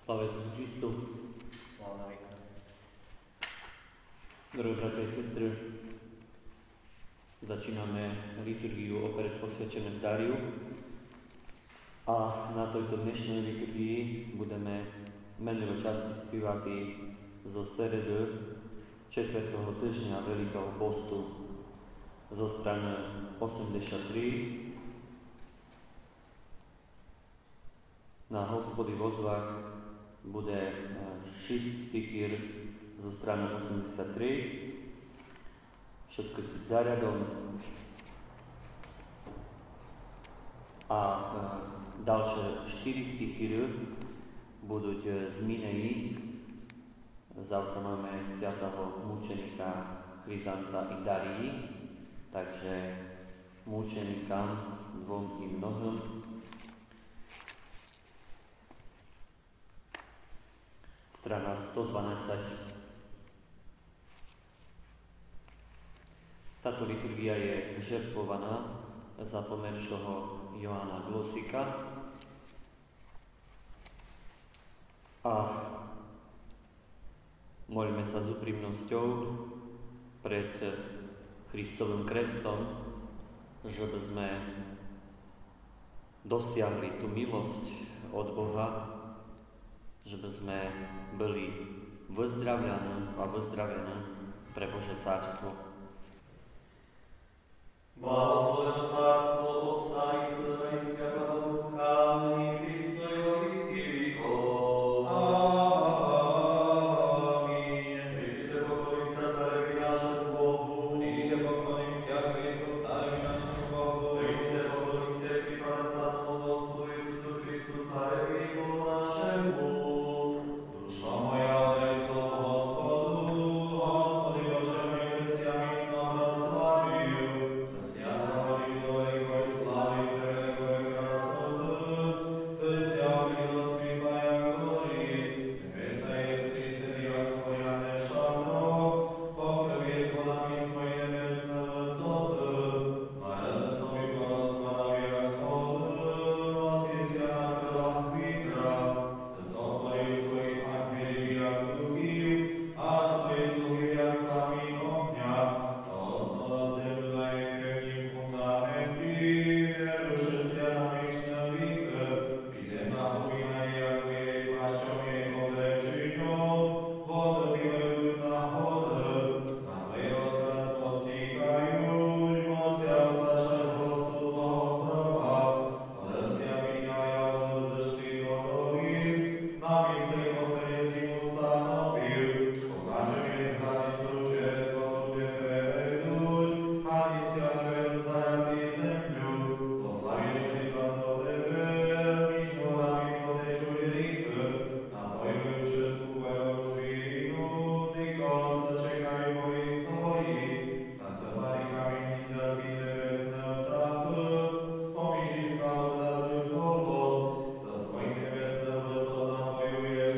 Sláva Isusu Kristu. Sláva veká. Drahí bratia a sestry, začíname liturgiu o predposvečenom Dariu a na tejto dnešnej liturgii budeme menivo časti spívati zo sredu 4. týždňa Veľkého postu zo strany 83. Na Hospody vo zvách bude 6 stichír zo strany 83. Všetko sú zariadom. A ďalšie 4 stichíry budú z Mineji. Zavtra máme svätého mučenika Chryzanta i Darii, takže mučenikám dvom i mnohým. Strana 112. Táto liturgia je žertvovaná za pomeršoho Johanna Glosika a molíme sa s úprimnosťou pred Kristovým krestom, že by sme dosiahli tú milosť od Boha, že by sme byli vyzdravení a vyzdravení pre Božie cárstvo. Blahoslovené cárstvo Otca i Syna i Svätého Ducha, nyní v Kristu i vo veky vekov. Amen. Príďte pokloniť sa Carevi našemu Bohu. Príďte pokloniť sa Kristu, Carevi našemu Bohu. Príďte pokloniť sa Pripadateľnému Božstvu Isusu Kristu, Carevi Bohu našemu. Dušo moja, daj slovo Hospodu, Hospody Bože môj, vecia mi znovu slaviu. Vecia zahori do veľkoj slávy, pre veľkoj krásnotu. Vecia milosť pripája gloris. Nebesa je z Kriste Dios pojane šatro. Pokrv je z vodami svoj nebesné vysloty. Marada svoj porozklada viac chodu. Noci sia na krlách vitra. Z otvoril svojich akmíry jak duchy a svoje sluhy jak plamín ohňa. Osnova zem daje pevným fundamenty, nerušecia na myšné líke. Prizemná hlubina je jak jej plášťom jej odrečiňou, vody vylejú na hody. Na tvoj rozkaz postíkajú, mosia zlašať hlasu toho hrova. Odestia vyňalia vodu ze štých dolín, na mysli opäť zimu stanovil. Označuje z hranicu čest potrude prevedúť, a istia nevedu zajatý zemľu. Oslavieš rýchla do tebe, nič morami potečuj rýchle. Napojujú všetku bojovú zvířinu, nikos čekajú bojích tvojich. Na tvári kamení zdraví nebesné vtápy, spomíši skalu daduť bolosť. Za svojich nebesné vyslo napojuješ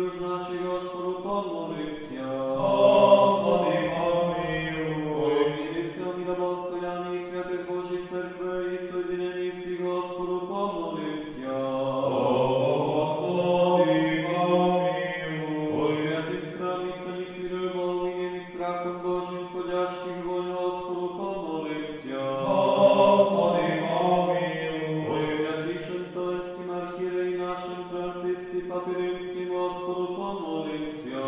duš našich, Gospodu, pomolимся. Господи, помилуй. О мире всем миробостоянии святых Божьих церквей и соединении всех, Господу, помолимся. Господи, помилуй. О святых храме, сами с верою, волнением и страхом Божьим, входящих в вонь, Господу, помолимся. Господи, помилуй. О святейшем Вселенским архиерее нашем Франциске, Папе Римским, Господу, помолимся.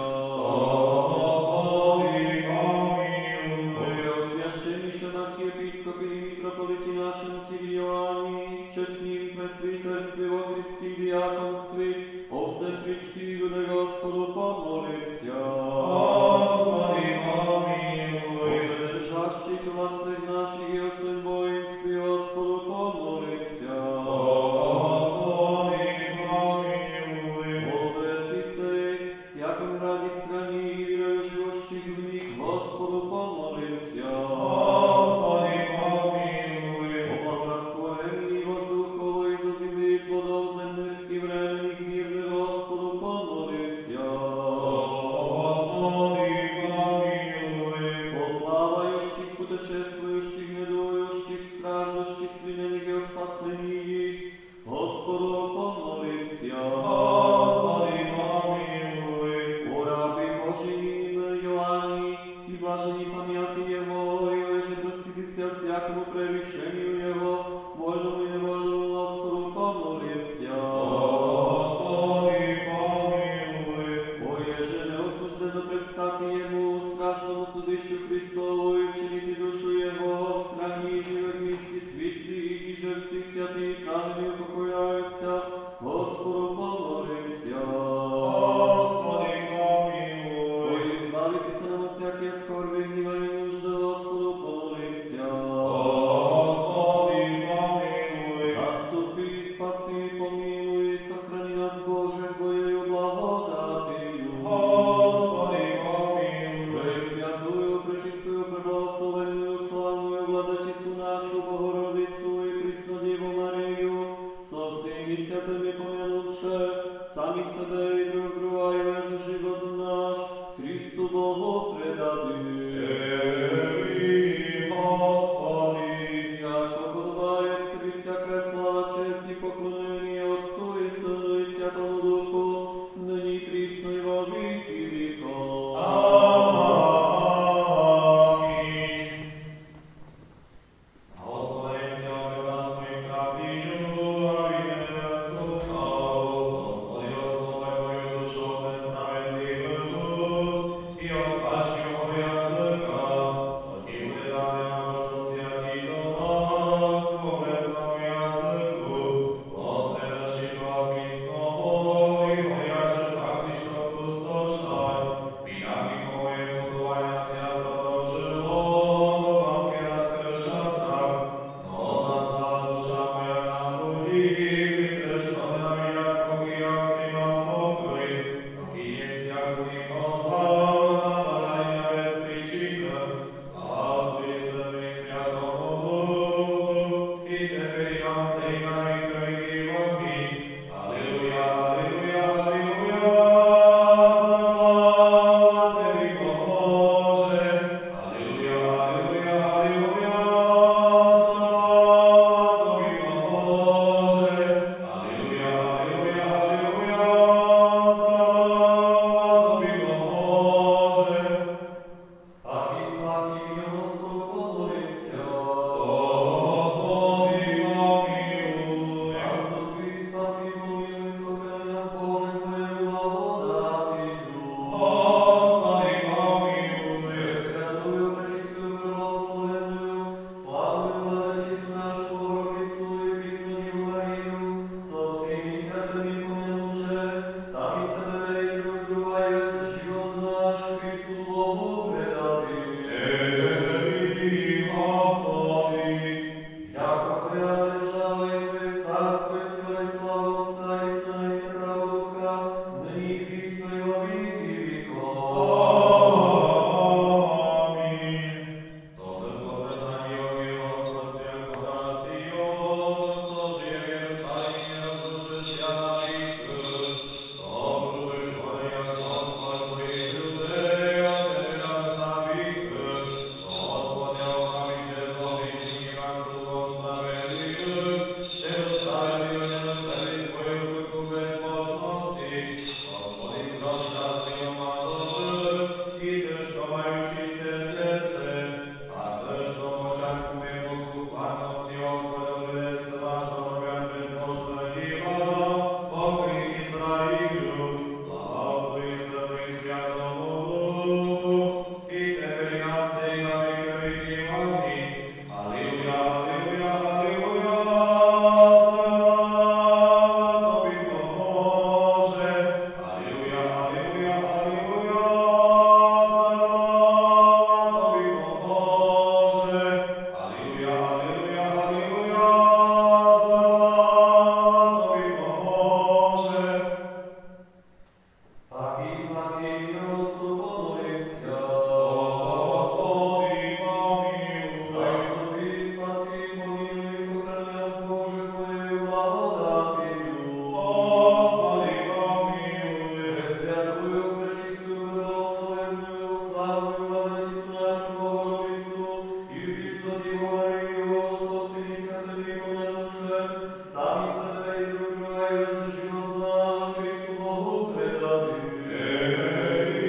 Господи, О помилуй. преосвященнейшем архиепископе и митрополите нашем Кире Иоанне, честним пресвитерстве во Христе и диаконстве, о всем причтиву да Господу, помолимся. Господи, О помилуй. придержащих властных наших и о всем воинстве, Господу, помолимся. Господи, помилуй. О беси сей, всяком граде стране и верою живущих в них, Господу, помолимся. Господи, помилуй. О благорастворении воздуховой изобилии плодов земных и временных мирных, Господу, помолимся. Господи, помилуй. О плавающих, путешествующих, недующих, страждущих, плененных и о спасении их, Господу, помолимся. Господи, помилуй. О рабе Божиим Иоанне, и блажени памяти Его, и же проститися всякому превышению Его, вольному и невольному, Господу, помолимся. Господи, помилуй. О еже неосуждено предстати Ему, страшному судищу Христову, и вчинити душу Его в стране и живых миски світли, и же всіх святих камені упокояються, Господу, помолимся. Господи, помилуй. Ой, избавитеся нам от всяких скорби, гнева и нужды, Господу, помолимся. Господи, помилуй. Заступи, спаси, помилуй, сохрани нас, Боже, Твоею благодатью. Господи, помилуй. Пресвятую, пречистую, преблагословенную, славную Владычицу нашу, Богородицу и Преснодеву Марию, со всеми святыми помянувши, сами себе и друг друга, и весь живот наш, Христу Богу предадим. Теби, Господи, Amen.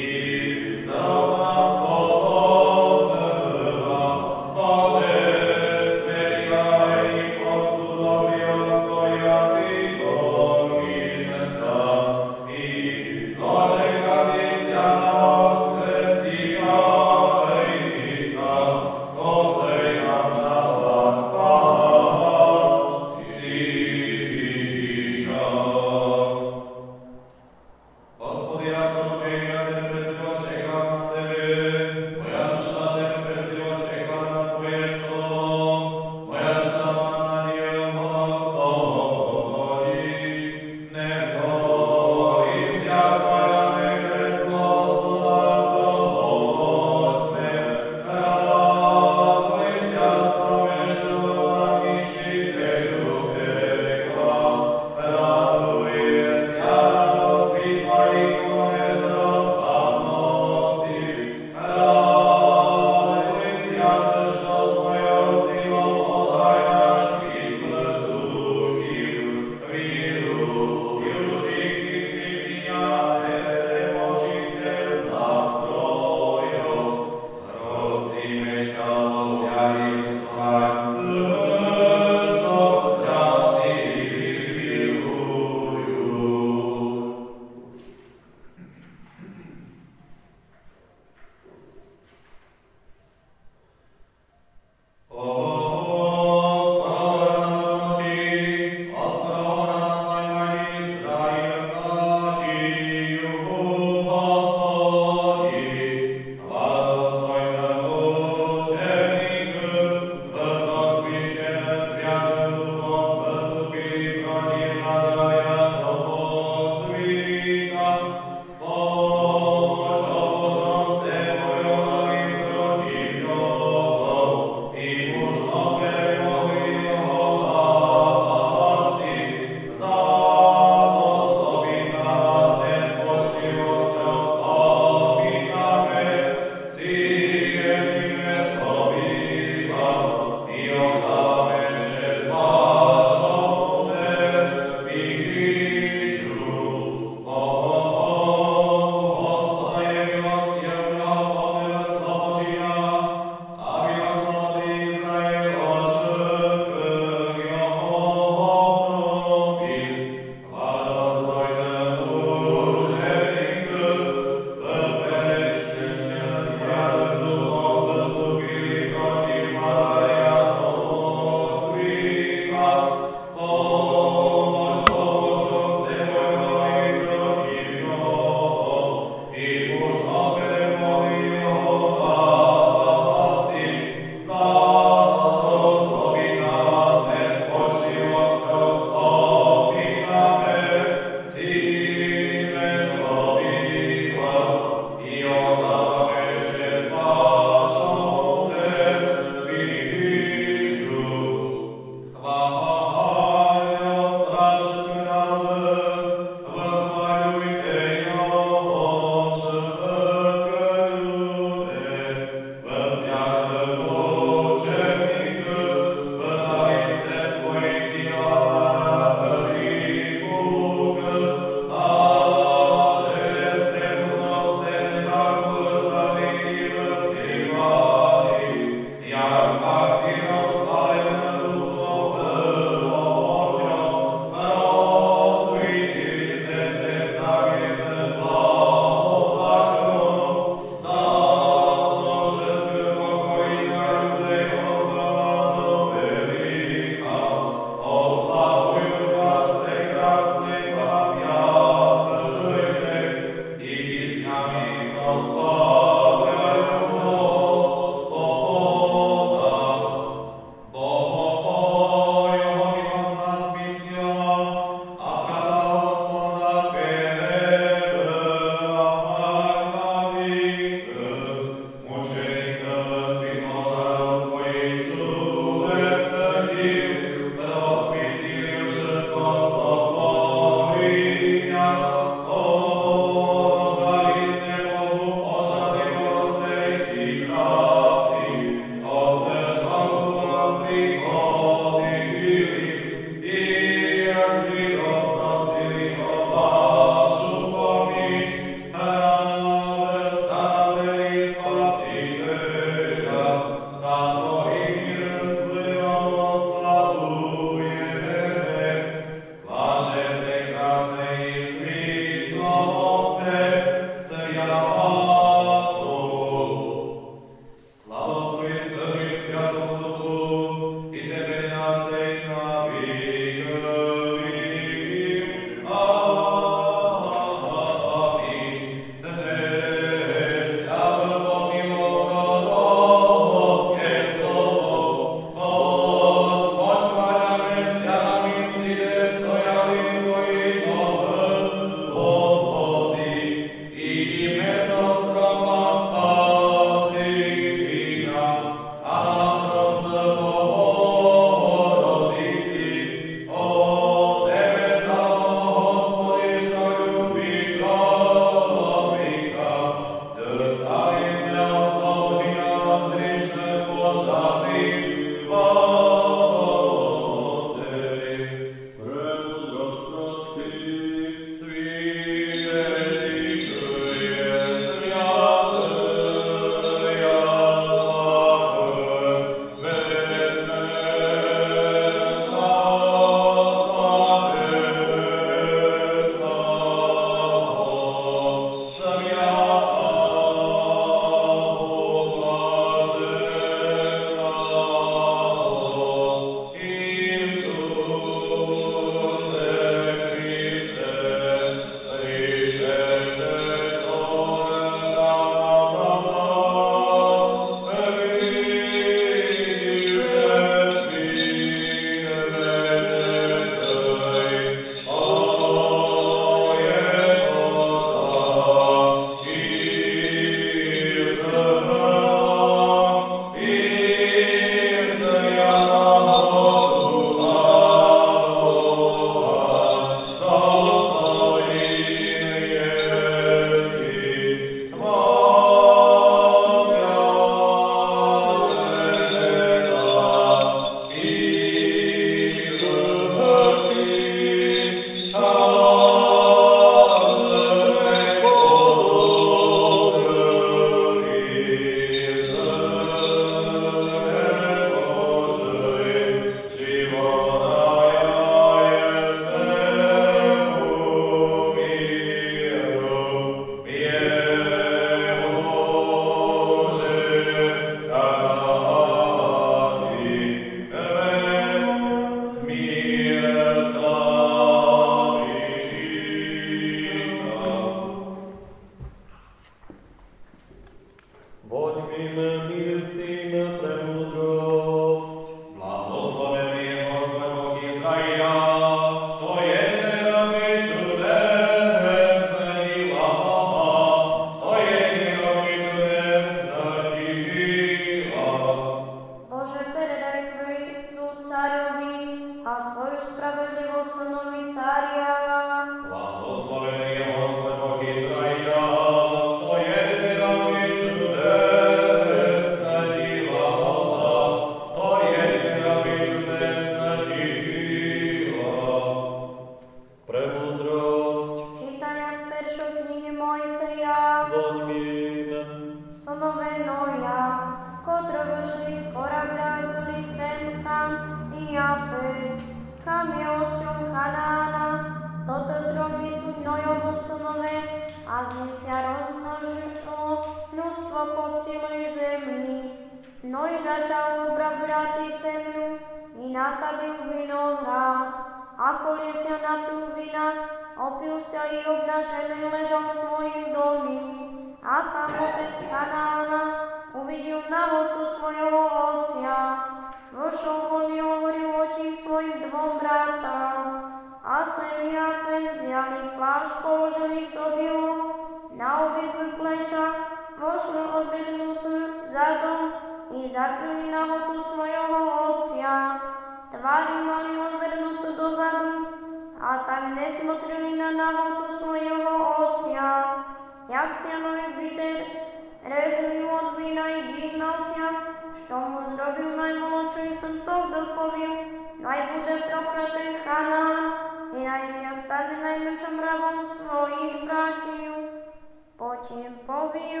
synovi caria. Blahoslovený je Hospod Boh Izraila, što jedini robi čudesne dila, što jedini robi čudesne dila. Премудрость, Čítania z peršej knihy Mojseja. воньмим, Synové Noja, kotro vyšli z korabľa, byli Sem, Cham i Jafet. Cham je otcom Chanána, toto troby sú Nojovo synové, a z nich sa rozmnožilo ľudstvo po celej zemi. Noj začal obrabľať zemľu i nasadil vinohrad. Ako liesia na tú vina, opil sa i obnažený ležal v svojim domi. A Cham, otec Chanána, uvidel nahotu svojho otca. Vošol von i hovoril o tým svojim dvom bratám. A Sem i Jafet vzali plášť, položili sobie ho na obidve pleča, vošli odbednutú zadom i zakryli nahotu svojho otca. Tvári mali odvednutú dozadu a tak nesmotrili na nahotu svojho otca. Jak sa Noj vyderezli od vína i vyznal sa, što mu zrobil najmolodší syn, to dopovil, naj bude prokletý Chanán i naj sa stane najmenším rabom svojich bratів. Потім повів,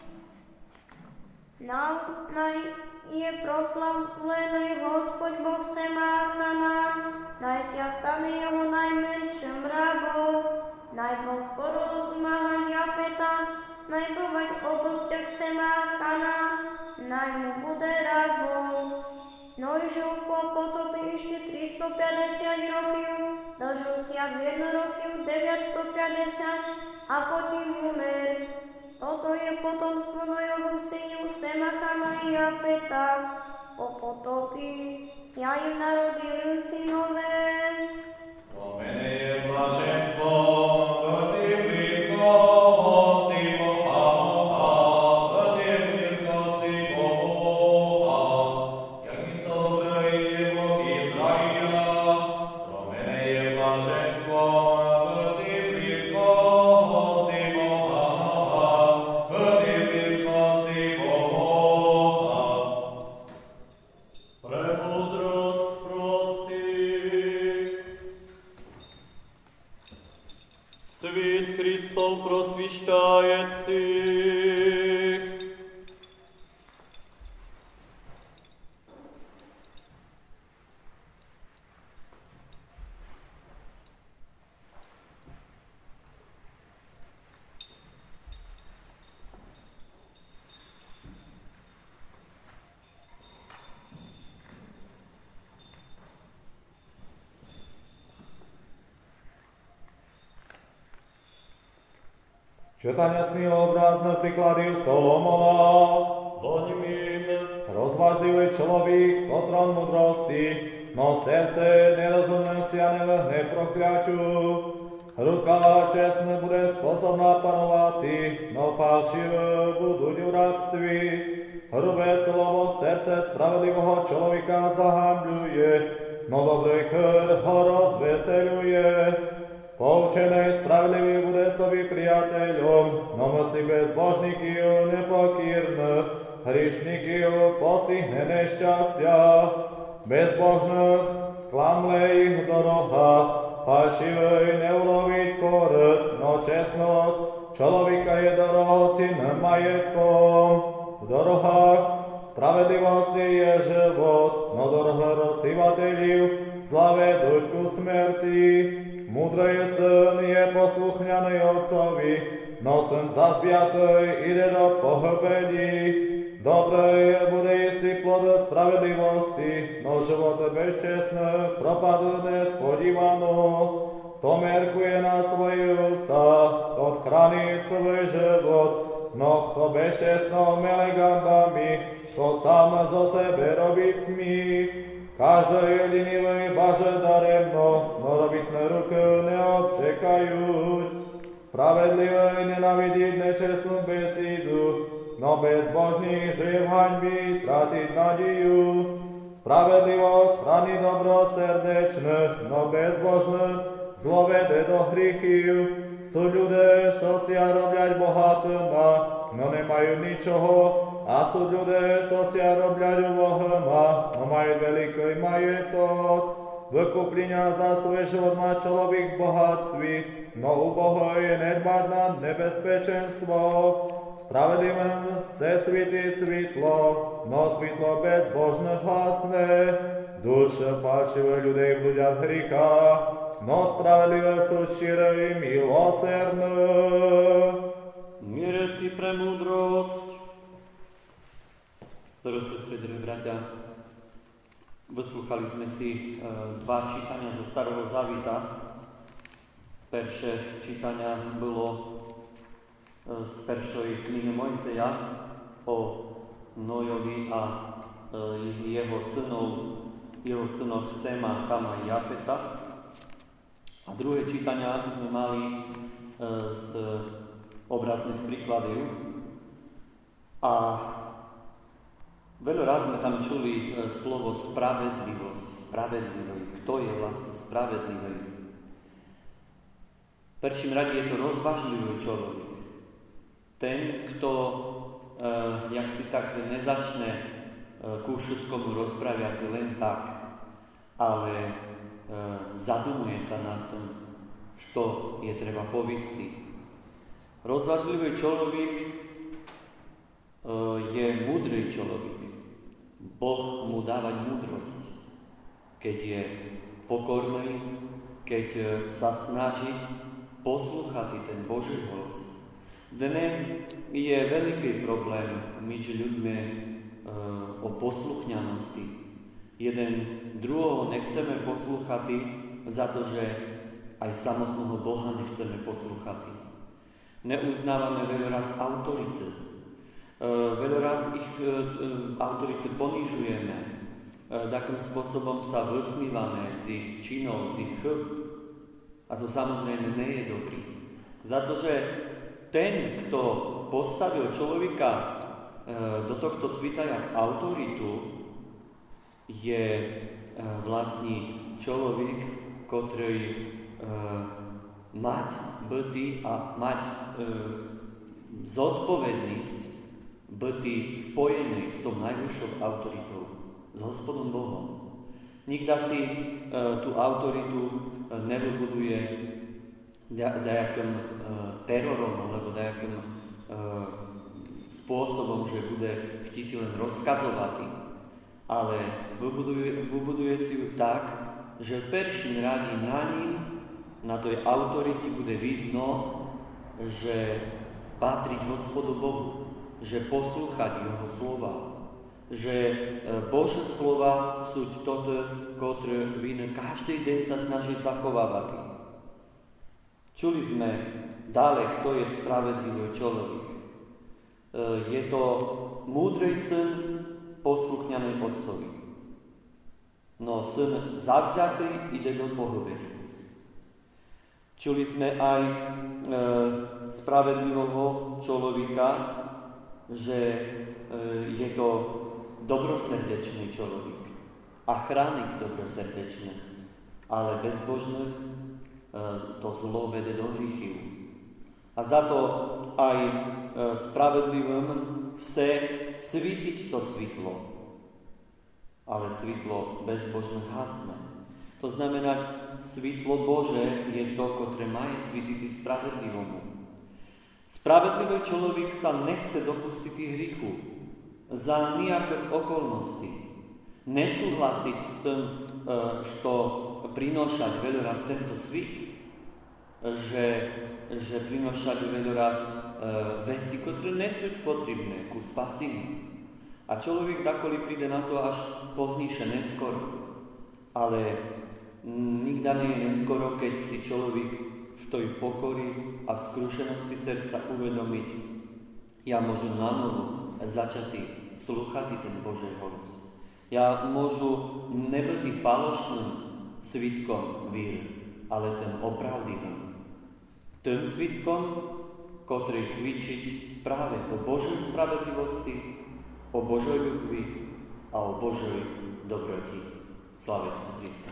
naj je proslavlený Hospod Boh Sema Chanán, naj sa stane jeho najmenším rabom, naj Boh porozmáhať Jafeta, naj bovať o kostiach Sema Chanán, naj mu bude rabom. Noj žil po potopi ešte 350 rokov, dožil sa v 1 roku 950 a potom umer. Toto je potomstvo Nojových synov Sema, Chama i Jafeta. Po potopi sa im narodili synové. O mene je blaženstvo, gdy blízkosti Boha, gdy blízkosti Boha. Jak mi sto dobré je Boh Izraila, o mene je blaženstvo, gdy blízkosti Boha, gdy blízkosti Boha. премудрость простых. Світ Христов просвіщає цих. Čítania z knihy obrazných príkladov Solomona. Воньмим, Rozvážlivý človek, kotron mudrosti, no srdce nerozumné sa nevrhne prokľaťu. Ruka čestná bude sposobná panovati, no falšivé budú v radství. Hrubé slovo srdce spravedlivého človeka zahambľuje, no dobrý chr ho rozveseľuje. Poučený spravedlivý bude sobi priateľom, no mstí bezbožníky nepokírne, hrišníky postihne nešťastia. Bezbožných sklamle ich doroha, falšivej neuloviť korist, no čestnosť človeka je dorohocinným majetkom. V dorohách spravedlivosti je život, no doroha rozsývateľiv slave duť ku smrti. Múdrej syn je posluchňaný otcovi, no syn zasviatý ide do pohrbení. Dobré bude istý plod spravedlivosti, no život bezčestných propadne spodívano. Kto merkuje na svoje ústa, to chráni svoj život, no kto bezčestno mele gambami, to sám zo sebe robiť smích. Každej linivej baže daremno, no robitné ruky neobčekajúť. Spravedlivej nenavidiť nečestnú besídu, no bezbožný žije v haňbi tratiť nadiju. Spravedlivosť chráni dobrosrdečných, no bezbožných zlovede do hrichів. Sú ľudia, što si robľať bohatýma, no nemajú ničoho, a sú ľudia, što si robľať ubohýma, no majú veľký majetok. Vykúplenia za svoj život má človek v bohatství, no uboho je nedbať na nebezpečenstvo. Spravedlivým se svítí svitlo, no svitlo bezbožných hasne. Duše falšivých ľudí blúdia v hrichách, no spravedlivé sú štíre i milosrdné. Mier ti pre múdrosť. Drahé sestry, drahí bratia, vyslúchali sme si dva čítania zo Starého Zavita. Perše čítania bolo z peršej knihy Mojseja o Nojovi a jeho synoch Sema, Chama a Jafeta. A druhé čítania sme mali z obrazných príkladov. A veľa raz sme tam čuli slovo spravedlivosť. Spravedlivý. Kto je vlastne spravedlivý? V prvým rade je to rozvážlivý človek. Ten, kto jak si tak nezačne ku všetkomu rozprávať len tak, ale zadumuje sa nad tým, čo je treba povistiť. Rozvážlivý človek je múdry človek. Boh mu dáva múdrosť, keď je pokorný, keď sa snažiť poslúchať ten Boží hlas. Dnes je veľký problém medzi ľuďmi o posluchňanosti. Jeden druhého nechceme poslúchať za to, že aj samotného Boha nechceme poslúchať. Neuznávame veľa raz autority. Veľa raz ich autority ponižujeme. Takým spôsobom sa vysmívame z ich činov, z ich chyb. A to samozrejme nie je dobrý. Za to, že ten, kto postavil človeka do tohto sveta jak autoritu, je vlastne človek, ktorý mať bytý a mať zodpovednosť bytý spojený s tou najvyššou autoritou, s Hospodom Bohom. Nikto si tú autoritu nevybuduje nejakým terorom alebo nejakým spôsobom, že bude chtít len rozkazovať, ale vybuduje si ju tak, že v prvým rade na ním, na tej autorite bude vidno, že patriť Hospodu Bohu, že poslúchať Jeho slova, že Božie slova sú toto, ktoré vy každý deň sa snažiť zachovávať. Čuli sme dále, kto je spravedlivý človek. Je to múdry syn posluchňaný otcovi. No syn zavzatý ide do pohrobenia. Čuli sme aj spravedlivého človeka, že je to dobrosrdečný človek a chránik dobrosrdečných, ale bezbožných to zlo vede do hrichov. A za to aj spravedlivým chce svítiť to svitlo, ale svitlo bezbožných hasne. To znamená, svitlo Bože je to, ktoré má svítiť spravedlivomu. Spravedlivý človek sa nechce dopustiť hrichu za nejakých okolností. Nesúhlasiť s tým, čo prinášať veľa raz tento svit, že prinášať veľa raz veci, ktoré nie sú potrebné ku spaseniu. A človek takoli príde na to až pozdnejšie, neskoro. Ale nikdy nie je neskoro, keď si človek v tej pokory a v skrušenosti srdca uvedomiť, ja môžem nanovo začať slúchať ten Boží hlas. Ja môžu nebyť falošným svitkom víry, ale ten opravdivým. Tým svitkom, ktorý svičiť práve o Božej spravedlivosti, o Božej ľubvi a o Božej dobroti. Sláve Krista.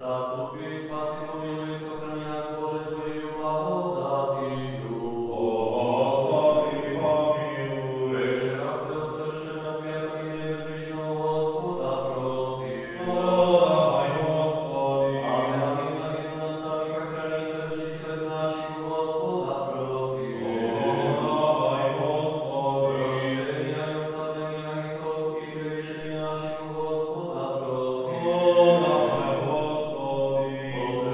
Zastupy, spasi, pomiluj, sochrani nás, Bože, Tvojou blahodatью. O Господи, помилуй. Вечера все совершенно света и небезвечного Господа просим. Подай, Господи. Аминь, аминь, аминь, наставника, хранителя, душителя наших, Господа просим. Подай, Господи. Прощения и ослабления грехов и прегрешений наших, Господа просим. Подай, Господи.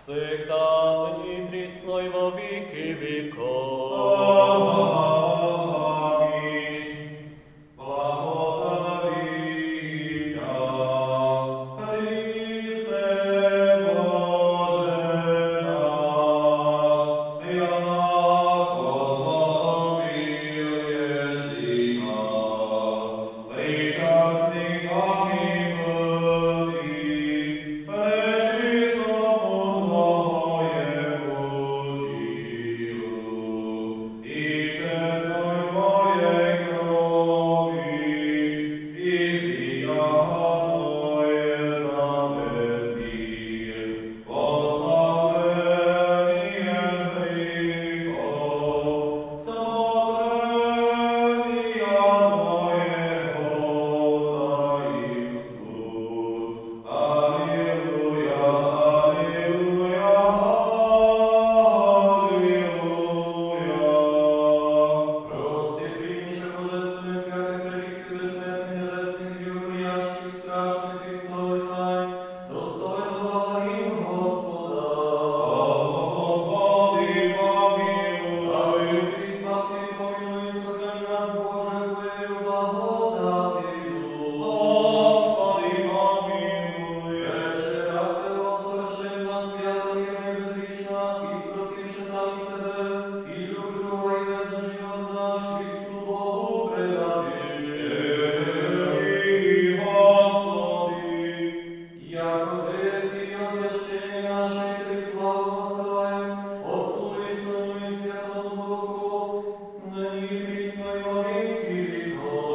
всегда, ныне и присно и во веки веков. Аминь. Благодарим Тя, Христе Боже наш, яко сподобил еси нас, причастниками быть, пречистому Твоему делу, и честной Твоей крови, излиянное за весь мир, восставление грехов, смотрения Твоего таинству. Аллилуйя, аллилуйя, аллилуйя. Прости, принявши божественных, святых, пречистых, бессмертных, небесных, животворящих, страшных Христовых тайн, достойно благодарим Господа. Господи, помилуй. Заступи, спаси, помилуй, сохрани нас, Боже, Твоею благодатью. Господи, помилуй. Прежде раз его совершенно нас свято, мирно и безлично, и спросивши сами себе, и друг друга, и весь живот наш Христу Богу предадим. Господи. Яко Ты еси освящение наше, и Ты славу воссылаем, Отцу и Сыну и Святому Духу, ныне и присно и во веки веков.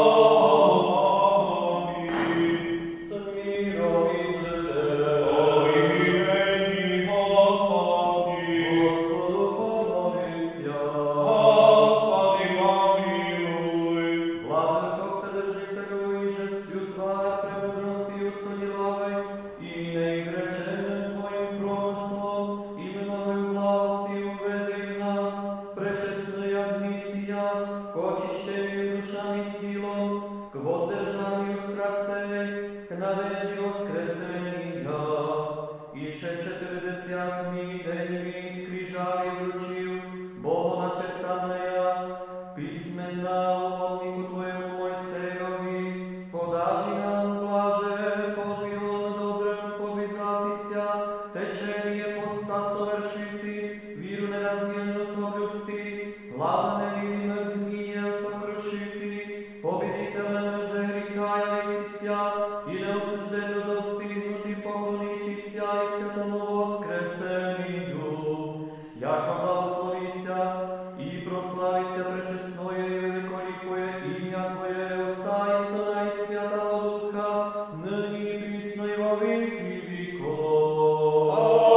Аминь. С миром изыде. Помилуй, Господи. Господу помолимся. Господи, помилуй. Владыко Вседержителю, и же всю Твоя премудростью соделавай, и неизреченным Твоим промыслом, именовою благостью веди нас, пречестные дни сия, к очищению душами и телом, к воздержанию страстей, к надежде воскресения. И же 40 днями скрижали вручил, Богоначертанная, письмена угоднику Твоему Мойсеjovi, подажи нам блаже, подвигом добрым подвизатися, течение поста совершити, віру нераздільно соблюсти, главне невидимих змієв сокрушити, побідителем же гріха явитися, і неосужденно достигнути, поклонитися і святому воскресенню. Яко благословися і прославися пречесноє і великоліпоє ім'я Твоє, Отця і Сина і Святого Духа, нині і присно і во віки віков.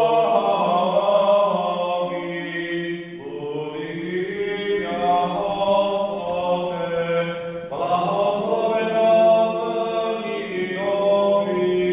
Аминь. Буди ім'я Господе, благословена нині і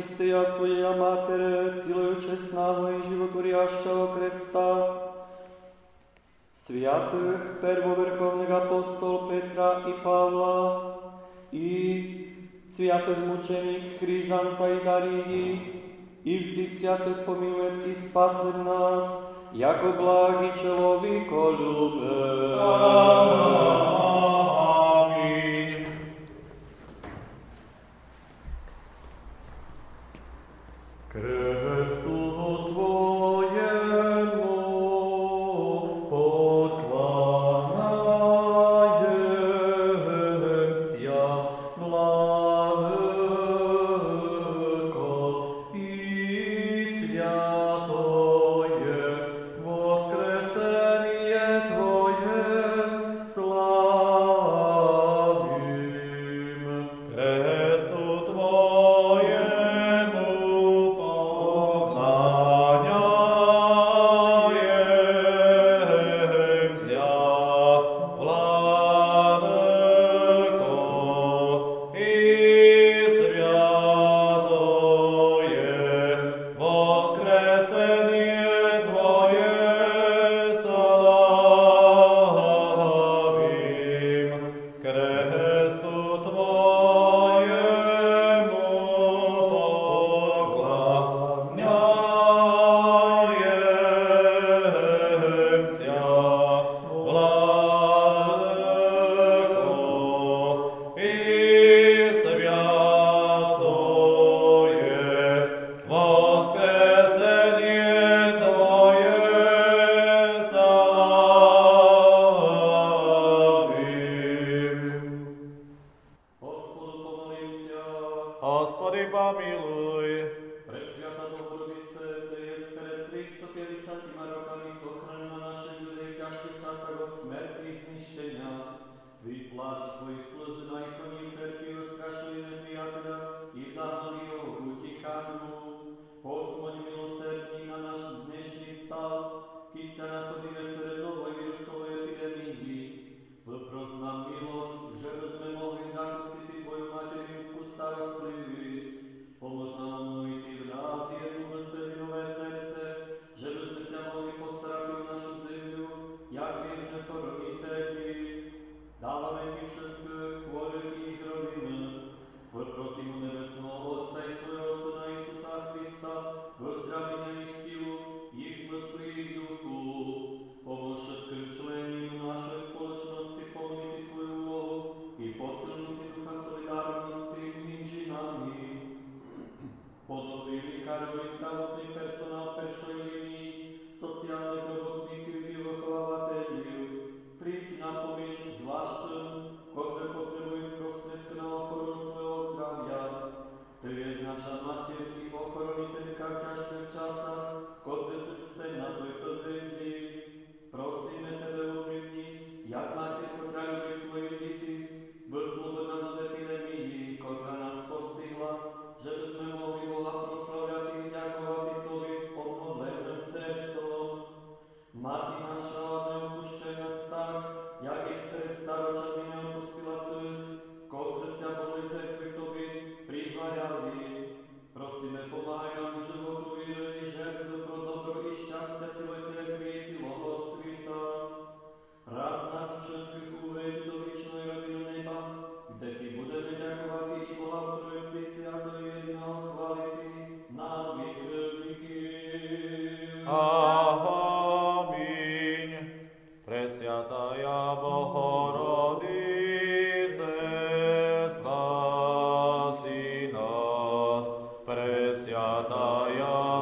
čistej a svojej Matere, silою čestného i životoriašťaho kresta, sviatých prvovrchovných apostol Petra i Pavla i sviatých mučených Chryzanta i Darii i všich sviatých pomilujete i spase nás, jako blahý člověkolюбec. Amin. Krestu Tvojemu poklaniajem-ся, Владыко, и святое воскресение Твое славим. Кресту Твоему поклоняемся, Владыко, и святое воскресение Твое славим. Кресту Твоему поклоняемся, Владыко, и святое воскресение Твое славим. Господу помолимся. Господи, помилуй. Пресвята Богородице, Ty jest przed 350 rokami sochránila našich ľudí v ťažkých časach od smrti i zničenia. Tvý pláč, Tvojich slzy na ikoní cerkvi rozstrašili nepriateľa i zahnali ho k utikaniu. Posmoň milosrdný na náš dnešný stav, keď sa nachodíme sred novej vírusovej epidémii. Vypros nám milosť, že by sme mohli zakusiť Tvoju materinskú starostlivosť. Pomôž nám obnoviť v nás jednu veselé nové srdce, že by sme sa mohli postarať o našu zemľu, jak vierne koroniteľi. Dávame Ti všetkých chorých i ich rodiny. Poprosím u nebesného Otca i svojho Syna Isusa Krista, uzdravenia ich tilu, ich mysli i duchu. Pomôž všetkým členom našej spoločnosti plniť svoju úlohu i posilniť ducha solidárnosti medzi nami. Podobný lekárovi zdravotný personál prvšej línii, sociálnych robotníkov i vychovávateľov. Príď na pomiež zvláštnym, ktoré potrebujú prostriedky na ochranu svojho zdravia. Ty jest naša Mater i ochroniteľka v ťažkých časách, ktoré sú vse na tejto zemli. Prosíme Tebe ovlivni, jak Mater, ktorá ľubí svoje deti, vyslobod nás od epidémii, ktorá nás postihla, že by sme mohli Boha proslavľať i ďakovať Tobie s obnoveným srdcom. Mati naša, neopúšťaj nás tak, jak ich pred staročami neopustila tých, ktorí sa Božej cerkvi k Tobie prihľadali. Prosíme, pomáhaj nám v životu vírení žертву pro dobro i šťastia celej cerkvi i celého sveta. Raz nás všetkých uveď do věčnej rodiny neba, kde Ty budeme ďakovať i Boha v Trojici sviatoj jediného chváliť na věky věky. Amin. Presviatая Bogorodice, spasi nás. Presviataya